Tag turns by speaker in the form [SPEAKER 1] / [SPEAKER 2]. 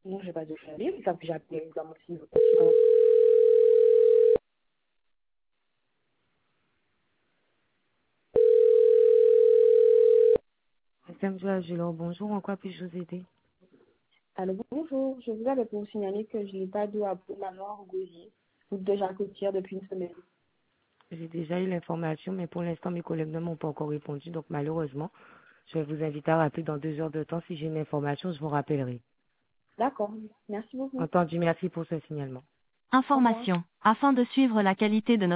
[SPEAKER 1] Non, j'ai pas de feuille, ça que j'ai appelé dans mon site.
[SPEAKER 2] FM Joël, bonjour, en quoi puis-je vous aider?
[SPEAKER 1] Alors bonjour, je vous avais pour vous signaler que je n'ai pas d'eau à Manoir Gosier, route de Jacques-Côtière depuis une semaine.
[SPEAKER 2] J'ai déjà eu l'information, mais pour l'instant, mes collègues ne m'ont pas encore répondu, donc malheureusement, je vais vous inviter à rappeler dans 2 heures de temps. Si j'ai une information, je vous rappellerai.
[SPEAKER 1] D'accord, merci beaucoup.
[SPEAKER 2] Entendu, merci pour ce signalement.
[SPEAKER 1] Au revoir.
[SPEAKER 3] Information. Afin de suivre la qualité de notre